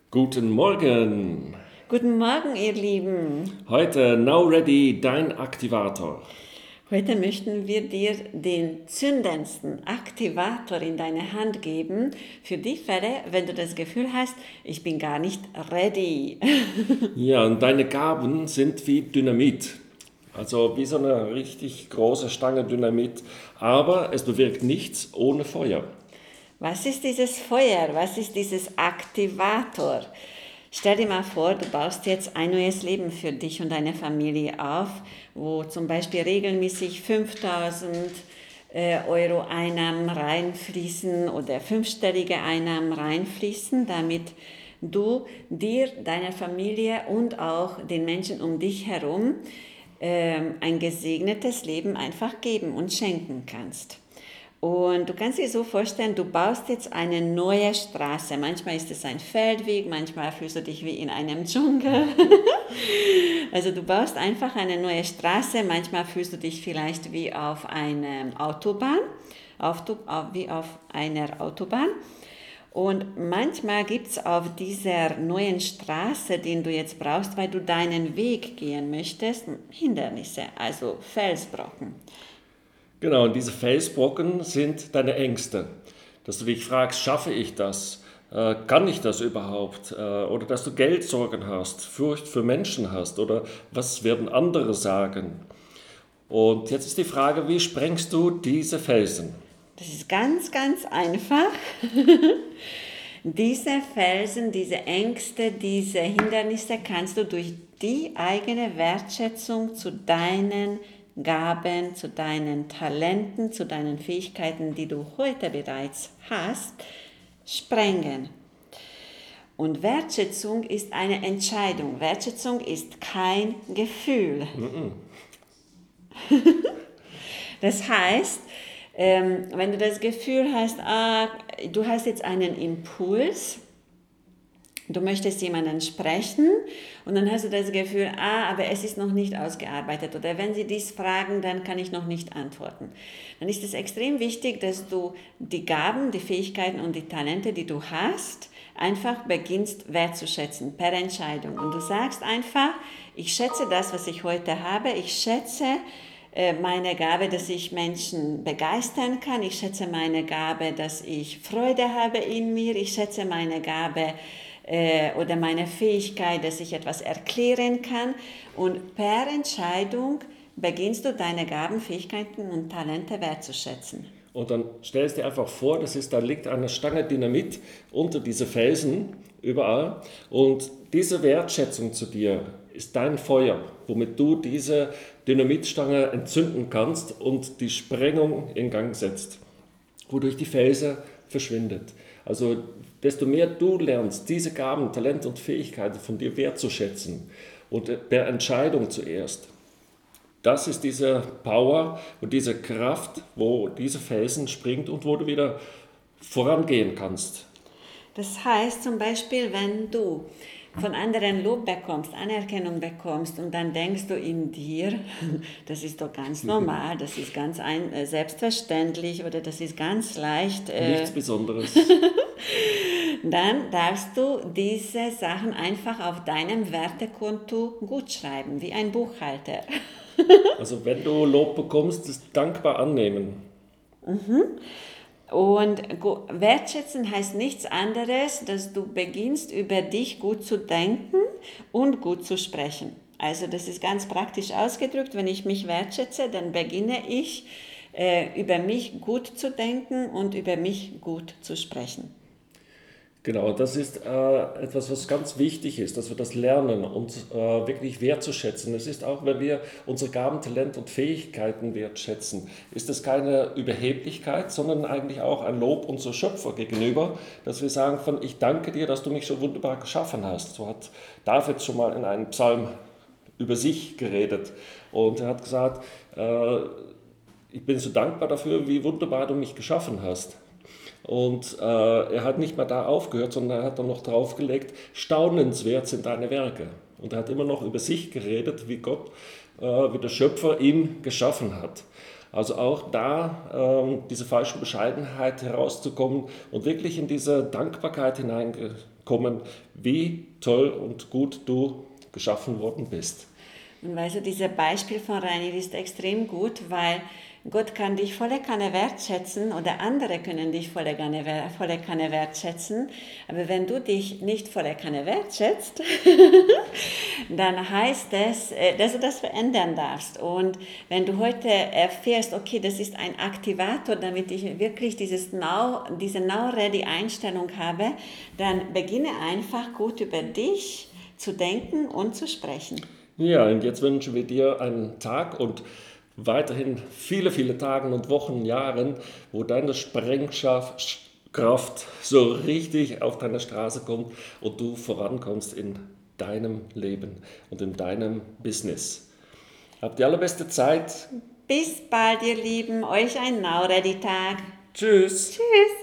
Guten Morgen! Guten Morgen, ihr Lieben. Heute Now Ready, dein Aktivator. Heute möchten wir dir den zündendsten Aktivator in deine Hand geben für die Fälle, wenn du das Gefühl hast, ich bin gar nicht ready. Ja, und deine Gaben sind wie Dynamit. Also wie so eine richtig große Stange Dynamit. Aber es bewirkt nichts ohne Feuer. Was ist dieses Feuer? Was ist dieses Aktivator? Stell dir mal vor, du baust jetzt ein neues Leben für dich und deine Familie auf, wo zum Beispiel regelmäßig 5000 Euro Einnahmen reinfließen oder fünfstellige Einnahmen reinfließen, damit du dir, deiner Familie und auch den Menschen um dich herum ein gesegnetes Leben einfach geben und schenken kannst. Und du kannst dir so vorstellen, du baust jetzt eine neue Straße. Manchmal ist es ein Feldweg, manchmal fühlst du dich wie in einem Dschungel. Also du baust einfach eine neue Straße, manchmal fühlst du dich vielleicht wie auf einer Autobahn, wie auf einer Autobahn. Und manchmal gibt es auf dieser neuen Straße, den du jetzt brauchst, weil du deinen Weg gehen möchtest, Hindernisse, also Felsbrocken. Genau, und diese Felsbrocken sind deine Ängste. Dass du dich fragst, schaffe ich das? Kann ich das überhaupt? Oder dass du Geldsorgen hast, Furcht für Menschen hast oder was werden andere sagen? Und jetzt ist die Frage, wie sprengst du diese Felsen? Das ist ganz, ganz einfach. Diese Felsen, diese Ängste, diese Hindernisse kannst du durch die eigene Wertschätzung zu deinen Gaben, zu deinen Talenten, zu deinen Fähigkeiten, die du heute bereits hast, sprengen. Und Wertschätzung ist eine Entscheidung. Wertschätzung ist kein Gefühl. Das heißt, wenn du das Gefühl hast, du hast jetzt einen Impuls, du möchtest jemanden sprechen und dann hast du das Gefühl, aber es ist noch nicht ausgearbeitet oder wenn sie dies fragen, dann kann ich noch nicht antworten. Dann ist es extrem wichtig, dass du die Gaben, die Fähigkeiten und die Talente, die du hast, einfach beginnst wertzuschätzen per Entscheidung. Und du sagst einfach, ich schätze das, was ich heute habe, ich schätze meine Gabe, dass ich Menschen begeistern kann. Ich schätze meine Gabe, dass ich Freude habe in mir. Ich schätze meine Gabe oder meine Fähigkeit, dass ich etwas erklären kann. Und per Entscheidung beginnst du deine Gaben, Fähigkeiten und Talente wertzuschätzen. Und dann stellst du dir einfach vor, da liegt eine Stange Dynamit unter diese Felsen überall. Und diese Wertschätzung zu dir ist dein Feuer, womit du diese Dynamitstange entzünden kannst und die Sprengung in Gang setzt, wodurch die Felsen verschwindet. Also desto mehr du lernst, diese Gaben, Talente und Fähigkeiten von dir wertzuschätzen und der Entscheidung zuerst, das ist diese Power und diese Kraft, wo diese Felsen springt und wo du wieder vorangehen kannst. Das heißt zum Beispiel, wenn du von anderen Lob bekommst, Anerkennung bekommst und dann denkst du in dir, das ist doch ganz normal, das ist ganz selbstverständlich oder das ist ganz leicht, Nichts Besonderes. dann darfst du diese Sachen einfach auf deinem Wertekonto gutschreiben, wie ein Buchhalter. Also wenn du Lob bekommst, das dankbar annehmen. Und wertschätzen heißt nichts anderes, dass du beginnst, über dich gut zu denken und gut zu sprechen. Also das ist ganz praktisch ausgedrückt. Wenn ich mich wertschätze, dann beginne ich, über mich gut zu denken und über mich gut zu sprechen. Genau, das ist etwas, was ganz wichtig ist, dass wir das lernen und wirklich wertzuschätzen. Es ist auch, wenn wir unsere Gaben, Talente und Fähigkeiten wertschätzen, ist es keine Überheblichkeit, sondern eigentlich auch ein Lob unserer Schöpfer gegenüber, dass wir sagen von, ich danke dir, dass du mich so wunderbar geschaffen hast. So hat David schon mal in einem Psalm über sich geredet und er hat gesagt, ich bin so dankbar dafür, wie wunderbar du mich geschaffen hast. Und er hat nicht mal da aufgehört, sondern er hat dann noch draufgelegt, staunenswert sind deine Werke. Und er hat immer noch über sich geredet, wie Gott, wie der Schöpfer ihn geschaffen hat. Also auch da diese falsche Bescheidenheit herauszukommen und wirklich in diese Dankbarkeit hineinkommen kommen, wie toll und gut du geschaffen worden bist. Und weißt du, dieses Beispiel von Rainer ist extrem gut, weil Gott kann dich volle Kanne wertschätzen oder andere können dich volle Kanne wertschätzen. Aber wenn du dich nicht volle Kanne wertschätzt, dann heißt es, dass du das verändern darfst. Und wenn du heute erfährst, okay, das ist ein Aktivator, damit ich wirklich diese Now-Ready-Einstellung habe, dann beginne einfach gut über dich zu denken und zu sprechen. Ja, und jetzt wünschen wir dir einen Tag und weiterhin viele, viele Tage und Wochen, Jahren, wo deine Sprengkraft so richtig auf deine Straße kommt und du vorankommst in deinem Leben und in deinem Business. Habt die allerbeste Zeit. Bis bald, ihr Lieben. Euch einen Now-Ready-Tag. Tschüss. Tschüss.